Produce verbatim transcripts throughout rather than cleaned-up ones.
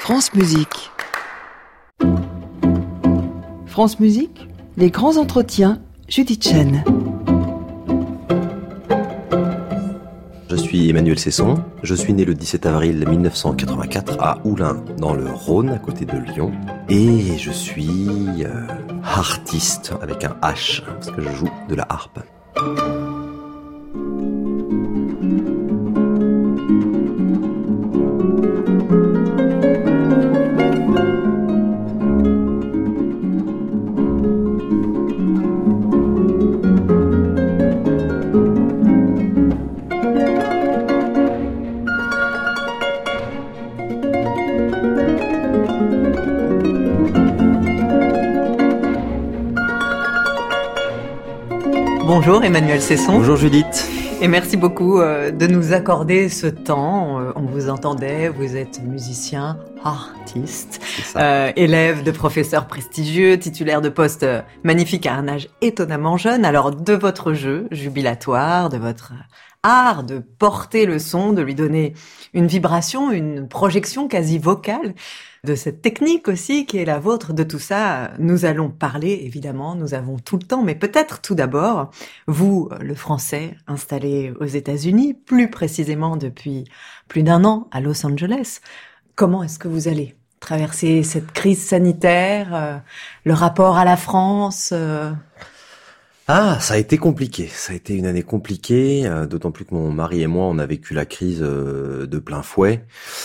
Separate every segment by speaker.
Speaker 1: France Musique. France Musique, les grands entretiens, Judith Chen.
Speaker 2: Je suis Emmanuel Cesson, je suis né le dix-sept avril mille neuf cent quatre-vingt-quatre à Oulin, dans le Rhône, à côté de Lyon. Et je suis euh, harpiste, avec un H, parce que je joue de la harpe.
Speaker 3: Bonjour Emmanuel Cesson.
Speaker 2: Bonjour Judith.
Speaker 3: Et merci beaucoup euh, de nous accorder ce temps. Euh, on vous entendait, vous êtes musicien, artiste, euh, élève de professeurs prestigieux, titulaire de postes euh, magnifiques à un âge étonnamment jeune. Alors de votre jeu jubilatoire, de votre art de porter le son, de lui donner une vibration, une projection quasi vocale, de cette technique aussi qui est la vôtre, de tout ça, nous allons parler, évidemment, nous avons tout le temps, mais peut-être tout d'abord, vous, le français, installé aux États-Unis, plus précisément depuis plus d'un an à Los Angeles, comment est-ce que vous allez traverser cette crise sanitaire, euh, le rapport à la France euh...
Speaker 2: Ah, ça a été compliqué, ça a été une année compliquée, euh, d'autant plus que mon mari et moi, on a vécu la crise euh, de plein fouet.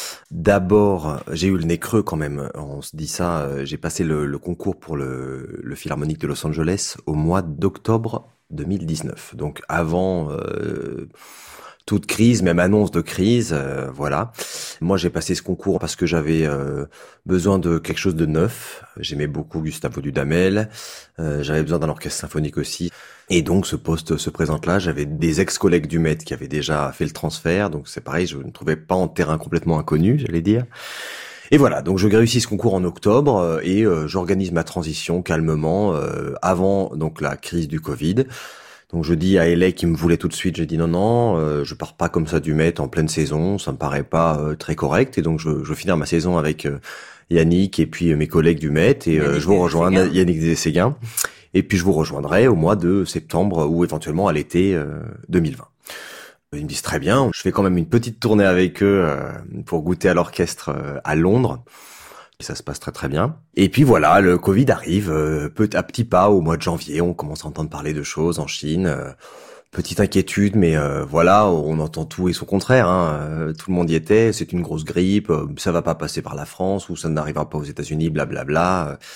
Speaker 2: D'abord, j'ai eu le nez creux quand même, on se dit ça, euh, j'ai passé le, le concours pour le, le Philharmonique de Los Angeles au mois d'octobre deux mille dix-neuf, donc avant euh, toute crise, même annonce de crise, euh, voilà. Moi, j'ai passé ce concours parce que j'avais euh, besoin de quelque chose de neuf. J'aimais beaucoup Gustavo Dudamel. Euh, j'avais besoin d'un orchestre symphonique aussi. Et donc, ce poste se présente là. J'avais des ex-collègues du Met qui avaient déjà fait le transfert. Donc, c'est pareil, je ne trouvais pas en terrain complètement inconnu, j'allais dire. Et voilà, donc je réussis ce concours en octobre et euh, j'organise ma transition calmement euh, avant donc la crise du Covid. Donc je dis à L A qui me voulait tout de suite, j'ai dit non non, euh, je pars pas comme ça du Met en pleine saison, ça me paraît pas euh, très correct. Et donc je, je vais finir ma saison avec euh, Yannick et puis euh, mes collègues du Met et euh, je vous rejoins, Yannick Des-Séguin. Et puis je vous rejoindrai au mois de septembre ou éventuellement à l'été euh, deux mille vingt. Ils me disent très bien, je fais quand même une petite tournée avec eux euh, pour goûter à l'orchestre euh, à Londres. Ça se passe très très bien. Et puis voilà, le Covid arrive euh, petit à petit pas au mois de janvier. On commence à entendre parler de choses en Chine. Euh, petite inquiétude, mais euh, voilà, on entend tout et son contraire. Hein. Euh, tout le monde y était. C'est une grosse grippe. Euh, ça va pas passer par la France ou ça n'arrivera pas aux États-Unis. Blablabla. Euh,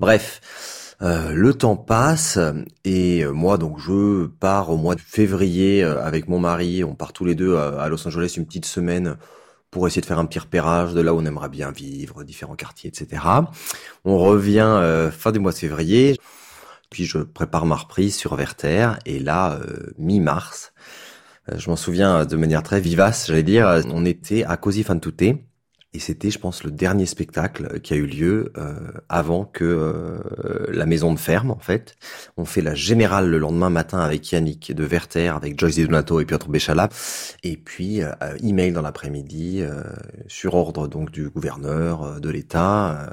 Speaker 2: bref, euh, le temps passe et euh, moi donc je pars au mois de février euh, avec mon mari. On part tous les deux à, à Los Angeles une petite semaine pour essayer de faire un petit repérage de là où on aimerait bien vivre, différents quartiers, et cetera. On revient euh, fin du mois de février, puis je prépare ma reprise sur Werther, et là, euh, mi-mars, euh, je m'en souviens de manière très vivace, j'allais dire, on était à Così fan tutte, et c'était, je pense, le dernier spectacle qui a eu lieu euh, avant que euh, la maison ne ferme, en fait. On fait la générale le lendemain matin avec Yannick de Werther, avec Joyce Di Donato et Piotr Béchala. Et puis, euh, email dans l'après-midi, euh, sur ordre donc du gouverneur euh, de l'État. Euh,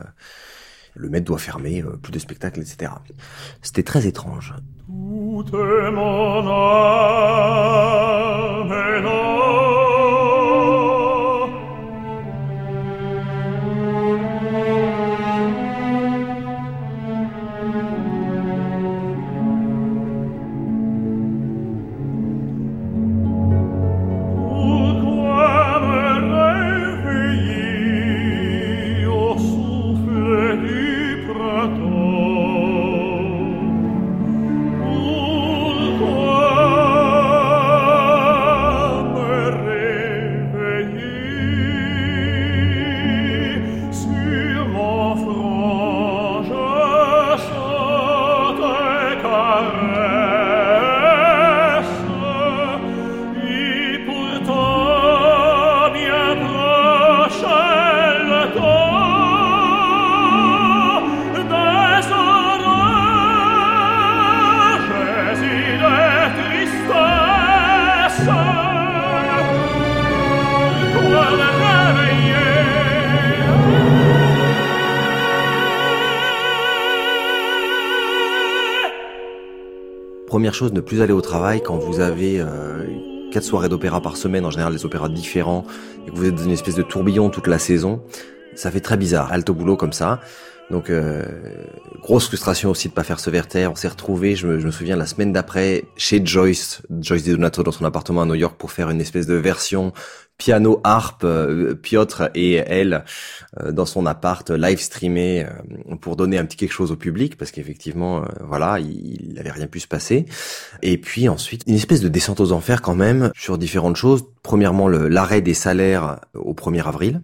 Speaker 2: le Met doit fermer, euh, plus de spectacles, et cetera. C'était très étrange. Toute mon âme est là.
Speaker 4: Pourquoi
Speaker 2: Première chose, ne plus aller au travail quand vous avez euh, quatre soirées d'opéra par semaine, en général des opéras différents, et que vous êtes dans une espèce de tourbillon toute la saison. Ça fait très bizarre, halte au boulot comme ça. Donc, euh, grosse frustration aussi de pas faire ce Werther. On s'est retrouvés, je me, je me souviens, la semaine d'après, chez Joyce, Joyce Di Donato, dans son appartement à New York, pour faire une espèce de version piano, harpe, euh, Piotr et elle, euh, dans son appart, live streamé, euh, pour donner un petit quelque chose au public, parce qu'effectivement, euh, voilà, il n'avait rien pu se passer. Et puis ensuite, une espèce de descente aux enfers quand même, sur différentes choses. Premièrement, le, l'arrêt des salaires au premier avril.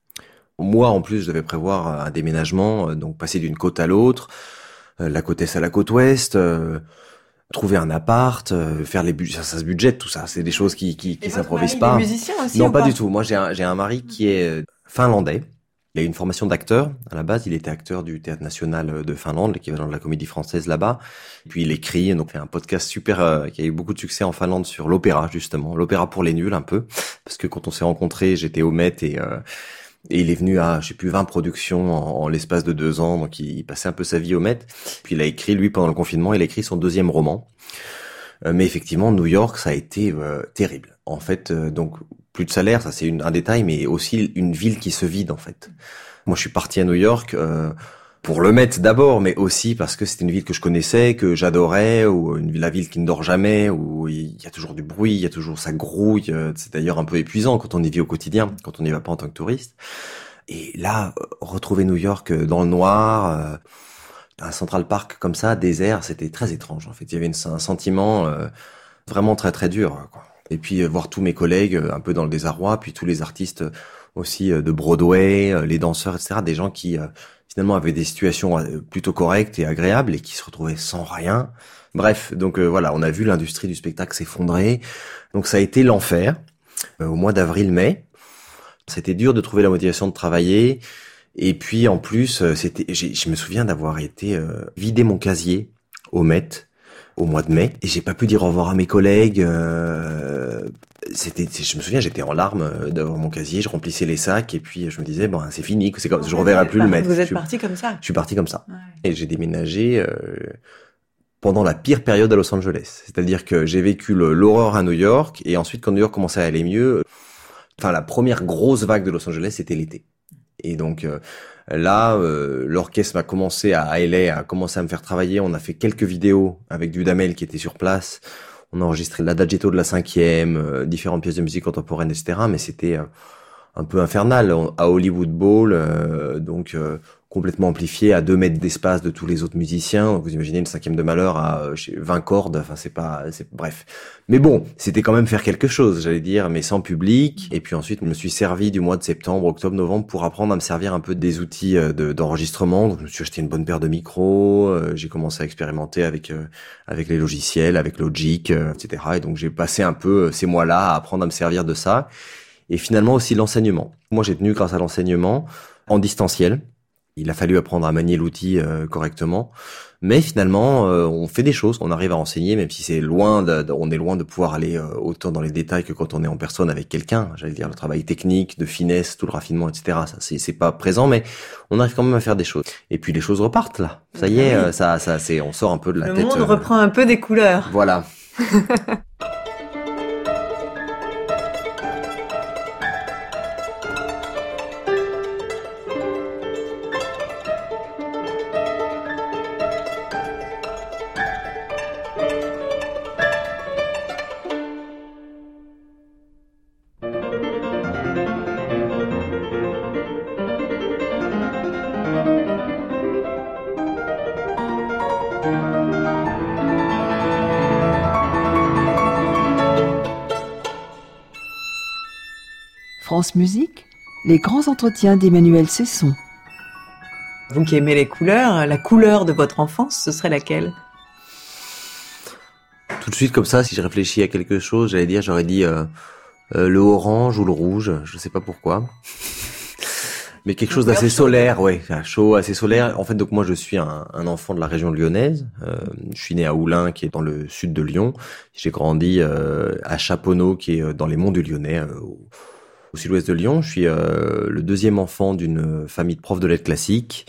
Speaker 2: Moi, en plus, je devais prévoir un déménagement, donc passer d'une côte à l'autre, la côte est à la côte ouest, euh, trouver un appart, euh, faire les budgets, ça, ça se budgète, tout ça. C'est des choses qui qui, qui s'improvisent pas.
Speaker 3: Il est musicien aussi,
Speaker 2: non,
Speaker 3: ou
Speaker 2: pas,
Speaker 3: pas
Speaker 2: du tout. Moi, j'ai un j'ai un mari qui est finlandais. Il a une formation d'acteur. À la base, il était acteur du Théâtre National de Finlande, l'équivalent de la Comédie Française là-bas. Puis il écrit, donc il fait un podcast super euh, qui a eu beaucoup de succès en Finlande sur l'opéra justement, l'opéra pour les nuls un peu, parce que quand on s'est rencontrés, j'étais au Met et euh, Et il est venu à, je sais plus, vingt productions en, en l'espace de deux ans, donc il, il passait un peu sa vie au Met. Puis il a écrit, lui, pendant le confinement, il a écrit son deuxième roman. Euh, mais effectivement, New York, ça a été euh, terrible. En fait, euh, donc, plus de salaire, ça c'est une, un détail, mais aussi une ville qui se vide, en fait. Moi, je suis parti à New York euh, pour le Met d'abord, mais aussi parce que c'était une ville que je connaissais, que j'adorais, ou une la ville qui ne dort jamais, où il y a toujours du bruit, il y a toujours ça grouille. C'est d'ailleurs un peu épuisant quand on y vit au quotidien, quand on n'y va pas en tant que touriste. Et là, retrouver New York dans le noir, euh, un Central Park comme ça, désert, c'était très étrange. En fait, il y avait une, un sentiment euh, vraiment très très dur, quoi. Et puis euh, voir tous mes collègues euh, un peu dans le désarroi, puis tous les artistes aussi euh, de Broadway, euh, les danseurs, et cetera. Des gens qui euh, finalement avaient des situations plutôt correctes et agréables et qui se retrouvaient sans rien. Bref, donc euh, voilà, on a vu l'industrie du spectacle s'effondrer. Donc ça a été l'enfer euh, au mois d'avril-mai. C'était dur de trouver la motivation de travailler. Et puis en plus, euh, c'était, j'ai, je me souviens d'avoir été euh, vider mon casier au Met au mois de mai et j'ai pas pu dire au revoir à mes collègues. Euh, c'était, je me souviens, j'étais en larmes devant mon casier, je remplissais les sacs et puis je me disais bon, c'est fini, c'est comme, je reverrai plus le Met.
Speaker 3: Vous êtes parti comme ça.
Speaker 2: Je suis parti comme ça.
Speaker 3: Ouais.
Speaker 2: Et j'ai déménagé euh, pendant la pire période à Los Angeles. C'est-à-dire que j'ai vécu le, l'horreur à New York et ensuite quand New York commençait à aller mieux, enfin la première grosse vague de Los Angeles c'était l'été. Et donc euh, là, euh, l'orchestre a commencé à, à L A, a commencé à me faire travailler. On a fait quelques vidéos avec Dudamel qui était sur place. On a enregistré l'Adagietto de la cinquième, euh, différentes pièces de musique contemporaine, et cetera. Mais c'était euh, un peu infernal à Hollywood Bowl, euh, donc euh, complètement amplifié à deux mètres d'espace de tous les autres musiciens. Vous imaginez une cinquième de malheur à euh, vingt cordes. Enfin, c'est pas, c'est bref. Mais bon, c'était quand même faire quelque chose, j'allais dire, mais sans public. Et puis ensuite, je me suis servi du mois de septembre, octobre, novembre pour apprendre à me servir un peu des outils de, d'enregistrement. Donc, je me suis acheté une bonne paire de micros. Euh, j'ai commencé à expérimenter avec euh, avec les logiciels, avec Logic, euh, et cetera. Et donc, j'ai passé un peu ces mois-là à apprendre à me servir de ça. Et finalement aussi l'enseignement. Moi, j'ai tenu grâce à l'enseignement en distanciel. Il a fallu apprendre à manier l'outil euh, correctement. Mais finalement, euh, on fait des choses, on arrive à enseigner, même si c'est loin, de, de, on est loin de pouvoir aller euh, autant dans les détails que quand on est en personne avec quelqu'un. J'allais dire le travail technique, de finesse, tout le raffinement, et cetera. Ça, c'est, c'est pas présent, mais on arrive quand même à faire des choses. Et puis les choses repartent là. Ça y est, euh, ça, ça, c'est, on sort un peu de la
Speaker 3: le
Speaker 2: tête.
Speaker 3: Le monde
Speaker 2: euh,
Speaker 3: reprend un peu des couleurs.
Speaker 2: Voilà.
Speaker 1: France Musique, les grands entretiens d'Emmanuel Cesson.
Speaker 3: Vous qui aimez les couleurs, la couleur de votre enfance, ce serait laquelle ?
Speaker 2: Tout de suite comme ça, si je réfléchis à quelque chose, j'allais dire, j'aurais dit euh, euh, le orange ou le rouge, je sais pas pourquoi. Mais quelque chose d'assez solaire, ouais, chaud, assez solaire. En fait, donc moi, je suis un, un enfant de la région lyonnaise. Euh, je suis né à Oulin, qui est dans le sud de Lyon. J'ai grandi euh, à Chaponneau, qui est dans les monts du Lyonnais, euh, au, au sud-ouest de Lyon. Je suis euh, le deuxième enfant d'une famille de profs de lettres classiques.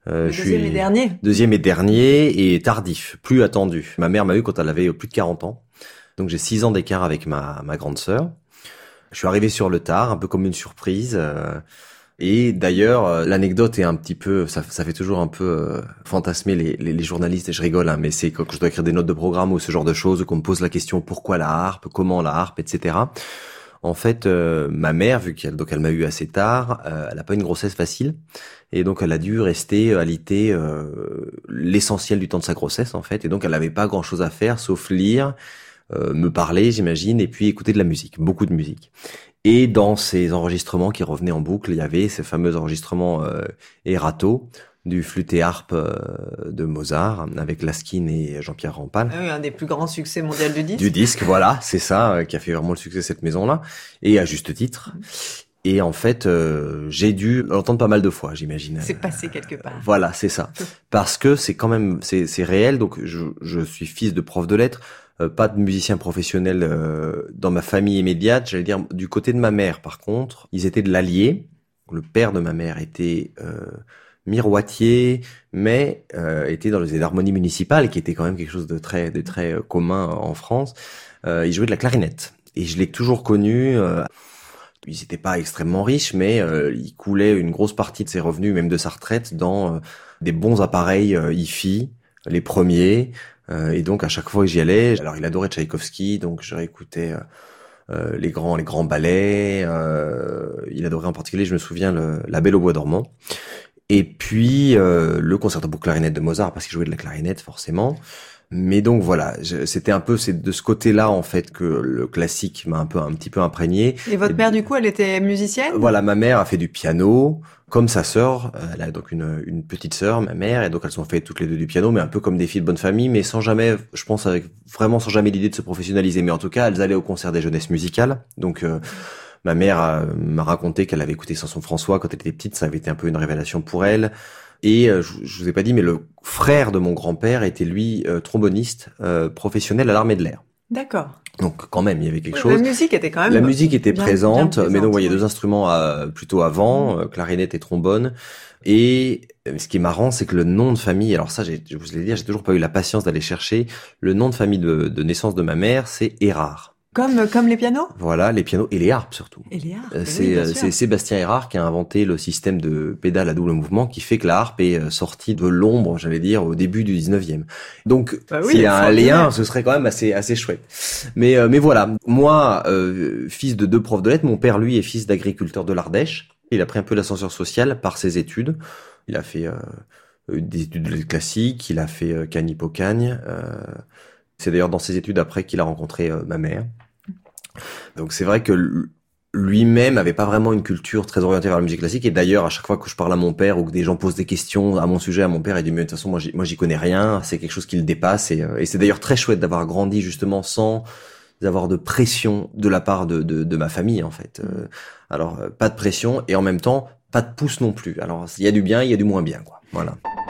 Speaker 3: Euh, je deuxième suis et dernier.
Speaker 2: Deuxième et dernier et tardif, plus attendu. Ma mère m'a eu quand elle avait plus de quarante ans. Donc j'ai six ans d'écart avec ma, ma grande sœur. Je suis arrivé sur le tard, un peu comme une surprise. Euh, et d'ailleurs, l'anecdote est un petit peu, ça, ça fait toujours un peu euh, fantasmer les, les, les journalistes, et je rigole, hein, mais c'est quand je dois écrire des notes de programme ou ce genre de choses, qu'on me pose la question pourquoi la harpe, comment la harpe, et cetera. En fait, euh, ma mère, vu qu'elle donc elle m'a eu assez tard, euh, elle a pas une grossesse facile, et donc elle a dû rester alitée euh, l'essentiel du temps de sa grossesse en fait, et donc elle n'avait pas grand chose à faire sauf lire, euh, me parler, j'imagine, et puis écouter de la musique, beaucoup de musique. Et dans ces enregistrements qui revenaient en boucle, il y avait ces fameux enregistrements euh, Erato du flûte et harpe euh, de Mozart avec Laskin et Jean-Pierre Rampal.
Speaker 3: Ah oui, un des plus grands succès mondiaux du disque.
Speaker 2: Du disque, voilà, c'est ça euh, qui a fait vraiment le succès de cette maison-là, et à juste titre. Mmh. Et en fait, euh, j'ai dû l'entendre pas mal de fois, j'imagine.
Speaker 3: C'est passé quelque part.
Speaker 2: Euh, voilà, c'est ça. Parce que c'est quand même, c'est, c'est réel. Donc, je, je suis fils de prof de lettres, euh, pas de musicien professionnel euh, dans ma famille immédiate. J'allais dire du côté de ma mère, par contre, ils étaient de l'Allier. Le père de ma mère était euh, miroitier, mais euh, était dans les harmonies municipales, qui était quand même quelque chose de très, de très euh, commun en France. Euh, il jouait de la clarinette, et je l'ai toujours connu. Euh, Ils n'étaient pas extrêmement riches, mais euh, il coulait une grosse partie de ses revenus, même de sa retraite, dans euh, des bons appareils euh, hi-fi, les premiers. Euh, et donc, à chaque fois que j'y allais, alors il adorait Tchaïkovski, donc je réécoutais euh, euh, les grands les grands ballets. Euh, il adorait en particulier, je me souviens, le, La Belle au bois dormant. Et puis, euh, le concerto pour clarinette de Mozart, parce qu'il jouait de la clarinette, forcément. Mais donc voilà, je, c'était un peu c'est de ce côté-là en fait que le classique m'a un peu un petit peu imprégné.
Speaker 3: Et votre mère du coup, elle était musicienne ?
Speaker 2: Voilà, ma mère a fait du piano, comme sa sœur. Elle a donc une une petite sœur, ma mère, et donc elles ont fait toutes les deux du piano, mais un peu comme des filles de bonne famille, mais sans jamais, je pense avec vraiment sans jamais l'idée de se professionnaliser. Mais en tout cas, elles allaient au concert des jeunesses musicales. Donc euh, ma mère euh, m'a raconté qu'elle avait écouté Samson François quand elle était petite, ça avait été un peu une révélation pour elle. Et euh, je, je vous ai pas dit, mais le frère de mon grand-père était lui euh, tromboniste euh, professionnel à l'armée de l'air.
Speaker 3: D'accord.
Speaker 2: Donc quand même, il y avait quelque
Speaker 3: oui,
Speaker 2: chose.
Speaker 3: La musique était quand même.
Speaker 2: La musique était bien, présente, bien présente, mais donc il y a
Speaker 3: oui.
Speaker 2: deux instruments euh, plutôt avant, euh, clarinette et trombone. Et euh, ce qui est marrant, c'est que le nom de famille, alors ça, j'ai, je vous l'ai dit, j'ai toujours pas eu la patience d'aller chercher. Le nom de famille de, de naissance de ma mère, c'est Erard.
Speaker 3: Comme, comme les pianos ?
Speaker 2: Voilà, les pianos et les harpes surtout.
Speaker 3: Et les harpes,
Speaker 2: euh,
Speaker 3: oui,
Speaker 2: c'est,
Speaker 3: bien
Speaker 2: c'est
Speaker 3: sûr.
Speaker 2: Sébastien Erard qui a inventé le système de pédale à double mouvement qui fait que la harpe est sortie de l'ombre, j'allais dire, au début du dix-neuvième. Donc,
Speaker 3: bah oui,
Speaker 2: s'il y a un lien, ce serait quand même assez, assez chouette. Mais, euh, mais voilà, moi, euh, fils de deux profs de lettres, mon père, lui, est fils d'agriculteur de l'Ardèche. Il a pris un peu l'ascenseur social par ses études. Il a fait euh, des études classiques, il a fait euh, Cagnes-Hippocagne. Euh, c'est d'ailleurs dans ses études après qu'il a rencontré euh, ma mère. Donc c'est vrai que lui-même avait pas vraiment une culture très orientée vers la musique classique, et d'ailleurs à chaque fois que je parle à mon père ou que des gens posent des questions à mon sujet à mon père, il dit mais de toute façon moi j'y, moi j'y connais rien, c'est quelque chose qui le dépasse, et, et c'est d'ailleurs très chouette d'avoir grandi justement sans avoir de pression de la part de, de, de ma famille en fait. Euh, alors pas de pression et en même temps pas de pouce non plus. Alors il y a du bien, il y a du moins bien quoi. Voilà.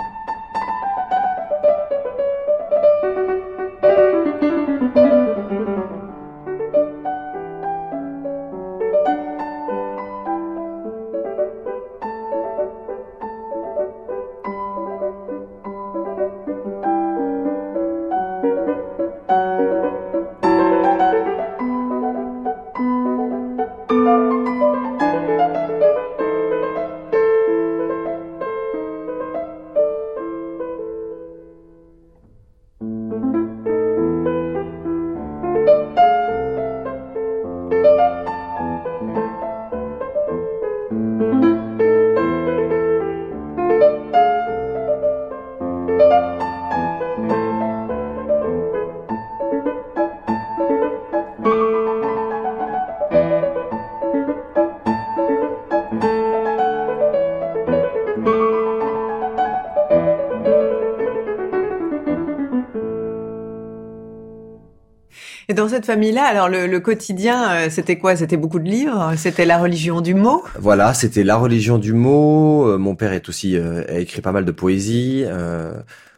Speaker 3: Et dans cette famille-là, alors le, le quotidien, euh, c'était quoi ? C'était beaucoup de livres ? C'était la religion du mot ?
Speaker 2: Voilà, c'était la religion du mot. Euh, mon père est aussi euh, a écrit pas mal de poésie. Euh,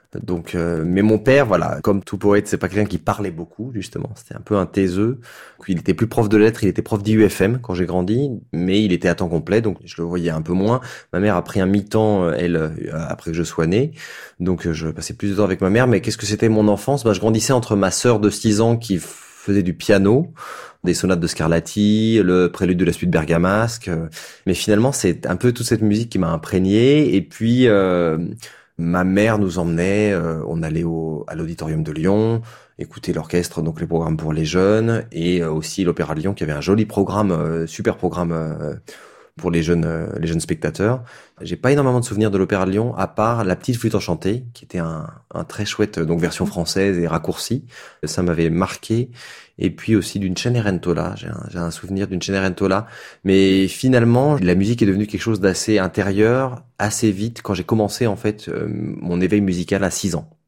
Speaker 2: Donc, euh, mais mon père, voilà, comme tout poète, c'est pas quelqu'un qui parlait beaucoup, justement. C'était un peu un taiseux. Il était plus prof de lettres, il était prof d'I U F M quand j'ai grandi, mais il était à temps complet, donc je le voyais un peu moins. Ma mère a pris un mi-temps, elle, après que je sois né. Donc, je passais plus de temps avec ma mère. Mais qu'est-ce que c'était mon enfance? Bah, je grandissais entre ma sœur de six ans qui faisait du piano, des sonates de Scarlatti, le prélude de la suite Bergamasque. Mais finalement, c'est un peu toute cette musique qui m'a imprégné. Et puis, euh, ma mère nous emmenait, euh, on allait au, à l'Auditorium de Lyon, écouter l'orchestre, donc les programmes pour les jeunes, et euh, aussi l'Opéra de Lyon qui avait un joli programme, euh, super programme euh, pour les jeunes, euh, les jeunes spectateurs. J'ai pas énormément de souvenirs de l'Opéra de Lyon, à part La Petite Flûte Enchantée, qui était un, un très chouette, donc version française et raccourcie. Ça m'avait marqué. Et puis aussi d'une Cenerentola. J'ai un, j'ai un souvenir d'une Cenerentola. Mais finalement, la musique est devenue quelque chose d'assez intérieur, assez vite, quand j'ai commencé, en fait, euh, mon éveil musical à six ans.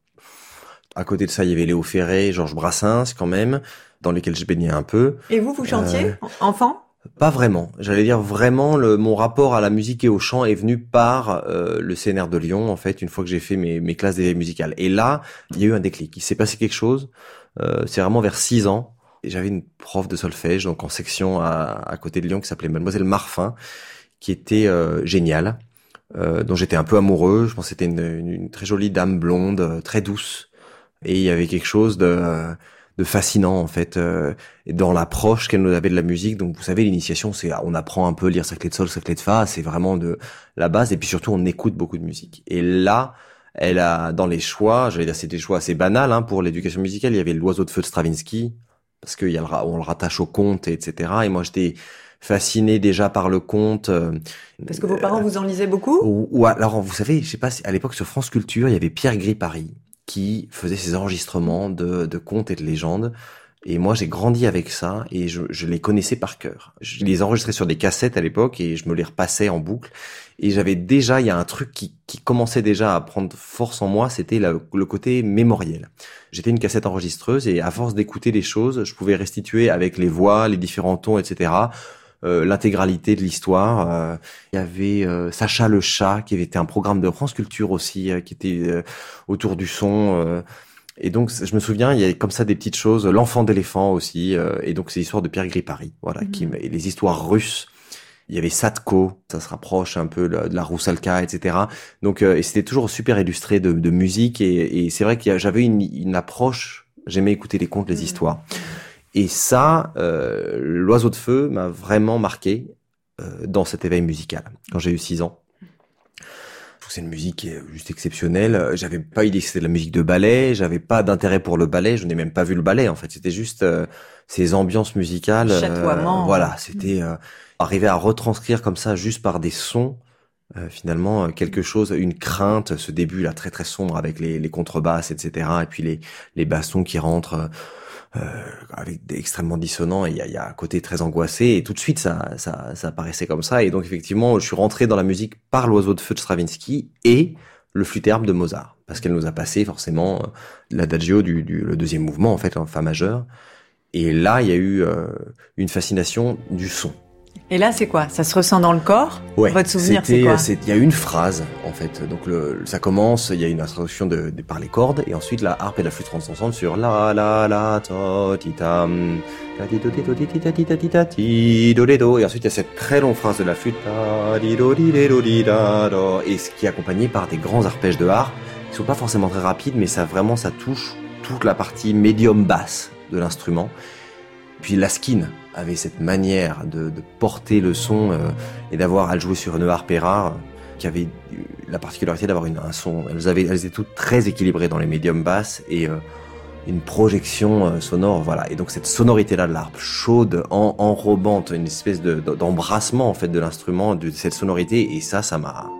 Speaker 2: À côté de ça, il y avait Léo Ferré, Georges Brassens, quand même, dans lesquels je baignais un peu.
Speaker 3: Et vous, vous chantiez, euh, enfant?
Speaker 2: Pas vraiment. J'allais dire vraiment, le, mon rapport à la musique et au chant est venu par euh, le C N R de Lyon, en fait, une fois que j'ai fait mes, mes classes d'éveil musical. Et là, il y a eu un déclic. Il s'est passé quelque chose. Euh, c'est vraiment vers six ans. Et j'avais une prof de solfège, donc en section à, à côté de Lyon, qui s'appelait Mademoiselle Marfin, qui était euh, géniale, euh, dont j'étais un peu amoureux. Je pense que c'était une, une, une très jolie dame blonde, euh, très douce. Et il y avait quelque chose de, euh, de fascinant, en fait, euh, dans l'approche qu'elle nous avait de la musique. Donc, vous savez, l'initiation, c'est on apprend un peu à lire sa clé de sol, sa clé de fa, c'est vraiment de la base. Et puis surtout, on écoute beaucoup de musique. Et là, elle a, dans les choix, j'allais dire, c'était des choix assez banals hein, pour l'éducation musicale. Il y avait L'Oiseau de feu de Stravinsky, parce qu'il y a le, on le rattache au conte, et cetera. Et moi, j'étais fasciné déjà par le conte. Euh,
Speaker 3: Parce que vos parents euh, vous en lisaient beaucoup?
Speaker 2: Ou, ou alors, vous savez, je sais pas, à l'époque sur France Culture, il y avait Pierre Gris-Paris qui faisait ses enregistrements de, de contes et de légendes. Et moi, j'ai grandi avec ça et je, je les connaissais par cœur. Je les enregistrais sur des cassettes à l'époque et je me les repassais en boucle. Et j'avais déjà, il y a un truc qui, qui commençait déjà à prendre force en moi, c'était la, le côté mémoriel. J'étais une cassette enregistreuse et à force d'écouter les choses, je pouvais restituer avec les voix, les différents tons, et cetera, euh, l'intégralité de l'histoire. Euh, il y avait euh, Sacha le chat, qui avait été un programme de France Culture aussi, euh, qui était euh, autour du son. Euh, Et donc, je me souviens, il y a comme ça des petites choses. L'enfant d'éléphant aussi. Euh, et donc, c'est l'histoire de Pierre Gris-Paris. Voilà. Mmh. Qui, et les histoires russes. Il y avait Sadko. Ça se rapproche un peu de la Roussalka, et cetera. Donc, euh, et c'était toujours super illustré de, de musique. Et, et c'est vrai que j'avais une, une approche. J'aimais écouter les contes, les mmh. histoires. Et ça, euh, L'Oiseau de feu m'a vraiment marqué euh, dans cet éveil musical. Quand j'ai eu six ans. C'est une musique qui est juste exceptionnelle. J'avais pas idée que c'était de la musique de ballet. J'avais pas d'intérêt pour le ballet. Je n'ai même pas vu le ballet, en fait. C'était juste euh, ces ambiances musicales.
Speaker 3: Chatoiement.
Speaker 2: Euh, voilà, c'était euh, arriver à retranscrire comme ça, juste par des sons, euh, finalement, quelque chose, une crainte, ce début là très très sombre avec les, les contrebasses, et cetera. Et puis les, les bassons qui rentrent euh, avec des extrêmement dissonants. Et il y a, y a un côté très angoissé. Et tout de suite, ça, ça, ça paraissait comme ça. Et donc effectivement, je suis rentré dans la musique par L'Oiseau de feu de Stravinsky et le Flûte-herbe de Mozart, parce qu'elle nous a passé forcément l'adagio du, du le deuxième mouvement en fait en fa majeur. Et là, il y a eu euh, une fascination du son.
Speaker 3: Et là, c'est quoi? Ça se ressent dans le corps?
Speaker 2: Ouais.
Speaker 3: Votre souvenir, c'est quoi?
Speaker 2: Il y a une phrase, en fait. Donc, le, ça commence, il y a une introduction de, de, par les cordes, et ensuite la harpe et la flûte rentrent ensemble sur la, la, la, ta, ti, tam, ta, ti, do, ti, do, ti, ti, ta, ti, ta, ti, ta, ti, do, les, do. Et ensuite, il y a cette très longue phrase de la flûte, ta, di, do, di, di, do, di, da, do, et ce qui est accompagné par des grands arpèges de harpe, qui sont pas forcément très rapides, mais ça vraiment, ça touche toute la partie médium basse de l'instrument. Puis Laskin avait cette manière de, de porter le son euh, et d'avoir à le jouer sur une harpe rare qui avait la particularité d'avoir une, un son. Elles, avaient, elles étaient toutes très équilibrées dans les médiums basses et euh, une projection euh, sonore. Voilà. Et donc cette sonorité-là de l'harpe chaude, en, enrobant une espèce de, d'embrassement en fait de l'instrument, de cette sonorité. Et ça, ça m'a,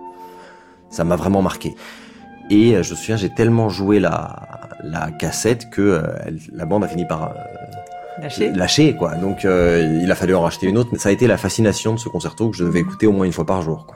Speaker 2: ça m'a vraiment marqué. Et euh, je me souviens, j'ai tellement joué la, la cassette que euh, elle, la bande a fini par euh,
Speaker 3: Lâché.
Speaker 2: Lâché, quoi. Donc, euh, il a fallu en racheter une autre. Mais ça a été la fascination de ce concerto que je devais écouter au moins une fois par jour, quoi.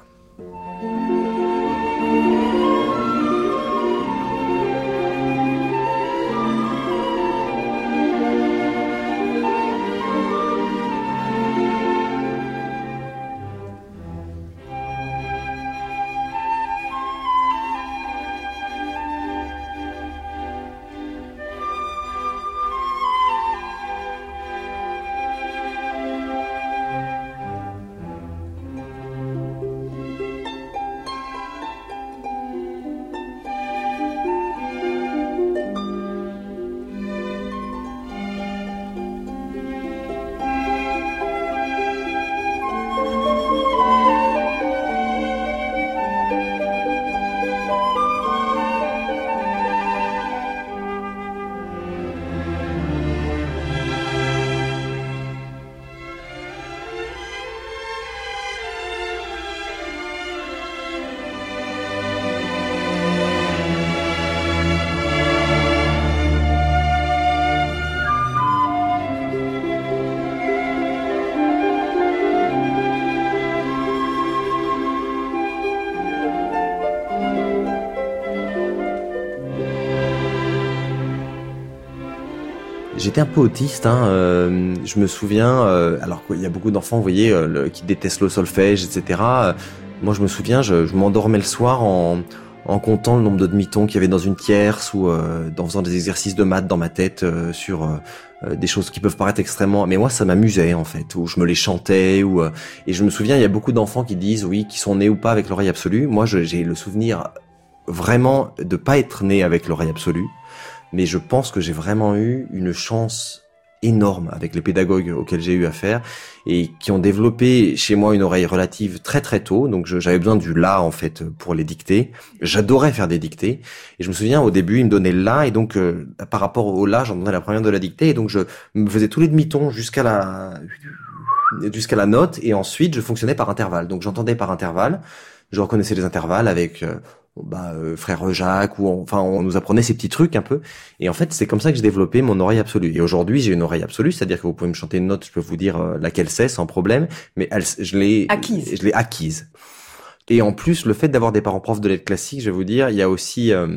Speaker 2: J'étais un peu autiste, hein. Euh, je me souviens, euh, alors qu'il y a beaucoup d'enfants, vous voyez, euh, le, qui détestent le solfège, et cetera. Euh, moi, je me souviens, je, je m'endormais le soir en, en comptant le nombre de demi-tons qu'il y avait dans une tierce ou euh, en faisant des exercices de maths dans ma tête euh, sur euh, des choses qui peuvent paraître extrêmement... Mais moi, ça m'amusait, en fait, ou je me les chantais. Ou euh, et je me souviens, il y a beaucoup d'enfants qui disent, oui, qui sont nés ou pas avec l'oreille absolue. Moi, je, j'ai le souvenir vraiment de pas être né avec l'oreille absolue. Mais je pense que j'ai vraiment eu une chance énorme avec les pédagogues auxquels j'ai eu affaire et qui ont développé chez moi une oreille relative très très tôt. Donc je, j'avais besoin du la en fait pour les dictées. J'adorais faire des dictées et je me souviens au début ils me donnaient le la et donc euh, par rapport au la j'entendais la première de la dictée et donc je me faisais tous les demi-tons jusqu'à la jusqu'à la note et ensuite je fonctionnais par intervalle. Donc j'entendais par intervalle, je reconnaissais les intervalles avec euh, bah euh, frère Jacques ou on, enfin on nous apprenait ces petits trucs un peu et en fait c'est comme ça que j'ai développé mon oreille absolue et aujourd'hui j'ai une oreille absolue, c'est-à-dire que vous pouvez me chanter une note, je peux vous dire euh, laquelle c'est sans problème, mais elle, je l'ai
Speaker 3: acquise.
Speaker 2: je l'ai acquise et en plus le fait d'avoir des parents profs de lettres classiques, je vais vous dire, il y a aussi euh,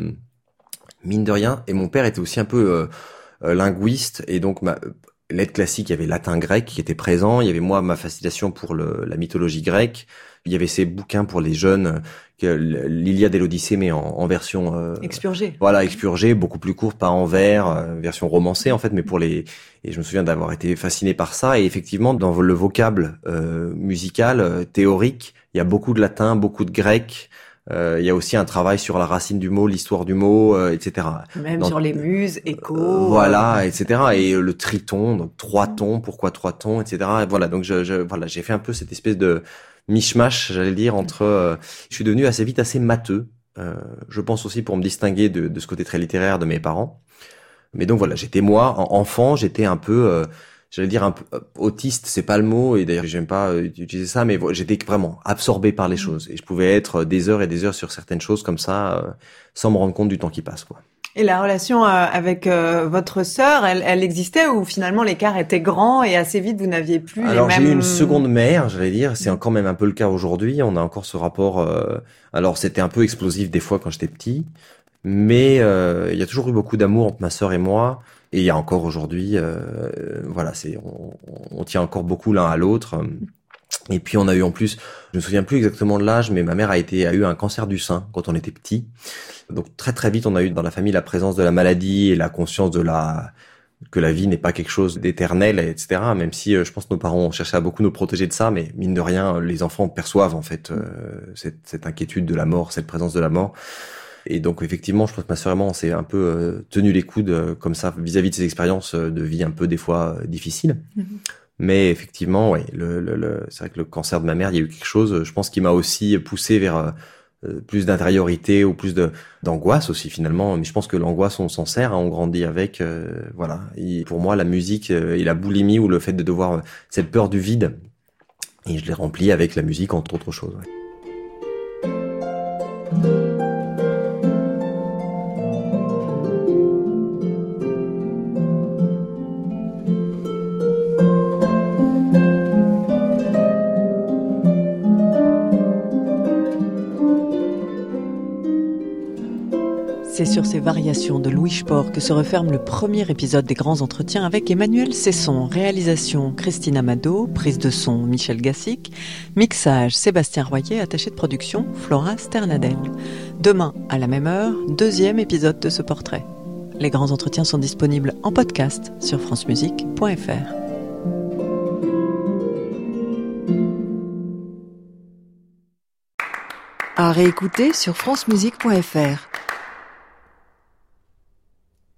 Speaker 2: mine de rien, et mon père était aussi un peu euh, euh, linguiste et donc ma lettres classiques, il y avait latin grec qui était présent, il y avait moi ma fascination pour le, la mythologie grecque. Il y avait ces bouquins pour les jeunes, que l'Iliade et l'Odyssée, mais en, en version euh,
Speaker 3: expurgée.
Speaker 2: Voilà, expurgée, beaucoup plus courte, pas en vers, euh, version romancée en fait, mais pour les. Et je me souviens d'avoir été fasciné par ça. Et effectivement, dans le vocable euh, musical, euh, théorique, il y a beaucoup de latin, beaucoup de grec. Euh, il y a aussi un travail sur la racine du mot, l'histoire du mot, euh, et cetera.
Speaker 3: Même
Speaker 2: dans,
Speaker 3: sur les muses, échos.
Speaker 2: Euh, voilà, et cetera. Et le triton, donc trois tons, pourquoi trois tons, et cetera. Et voilà, donc je, je, voilà, j'ai fait un peu cette espèce de mishmash, j'allais dire, entre... Euh, je suis devenu assez vite assez matheux, euh, je pense aussi pour me distinguer de, de ce côté très littéraire de mes parents. Mais donc voilà, j'étais moi, en enfant, j'étais un peu... Euh, j'allais dire un peu euh, autiste, c'est pas le mot, et d'ailleurs j'aime pas euh, utiliser ça, mais j'étais vraiment absorbé par les choses. Et je pouvais être des heures et des heures sur certaines choses comme ça, euh, sans me rendre compte du temps qui passe, quoi.
Speaker 3: Et la relation euh, avec euh, votre sœur, elle, elle existait ou finalement l'écart était grand et assez vite vous n'aviez plus
Speaker 2: alors,
Speaker 3: les mêmes...
Speaker 2: j'ai eu une seconde mère, j'allais dire, c'est encore même un peu le cas aujourd'hui, on a encore ce rapport... Euh... Alors c'était un peu explosif des fois quand j'étais petit, mais euh, il y a toujours eu beaucoup d'amour entre ma sœur et moi, et il y a encore aujourd'hui, euh, voilà, c'est on, on tient encore beaucoup l'un à l'autre. Et puis on a eu en plus, je me souviens plus exactement de l'âge, mais ma mère a été a eu un cancer du sein quand on était petit. Donc très très vite, on a eu dans la famille la présence de la maladie et la conscience de la que la vie n'est pas quelque chose d'éternel, et cetera. Même si euh, je pense que nos parents ont cherché à beaucoup nous protéger de ça, mais mine de rien, les enfants perçoivent en fait euh, cette, cette inquiétude de la mort, cette présence de la mort. Et donc effectivement, je pense que ma sœur et moi, on s'est un peu euh, tenu les coudes euh, comme ça vis-à-vis de ces expériences de vie un peu des fois euh, difficiles. Mm-hmm. Mais effectivement, ouais, le, le, le, c'est vrai que le cancer de ma mère, il y a eu quelque chose, je pense, qui m'a aussi poussé vers euh, plus d'intériorité ou plus de d'angoisse aussi finalement. Mais je pense que l'angoisse, on s'en sert, hein, on grandit avec. Euh, voilà. Et pour moi, la musique euh, et la boulimie ou le fait de devoir euh, cette peur du vide, et je l'ai rempli avec la musique entre autres choses. Ouais.
Speaker 4: C'est sur ces variations de Louis Spohr que se referme le premier épisode des Grands Entretiens avec Emmanuel Cesson. Réalisation Christine Amado, prise de son Michel Gassic, mixage Sébastien Royer, attaché de production Flora Sternadel. Demain, à la même heure, deuxième épisode de ce portrait. Les Grands Entretiens sont disponibles en podcast sur francemusique point f r.
Speaker 1: À réécouter sur francemusique point f r.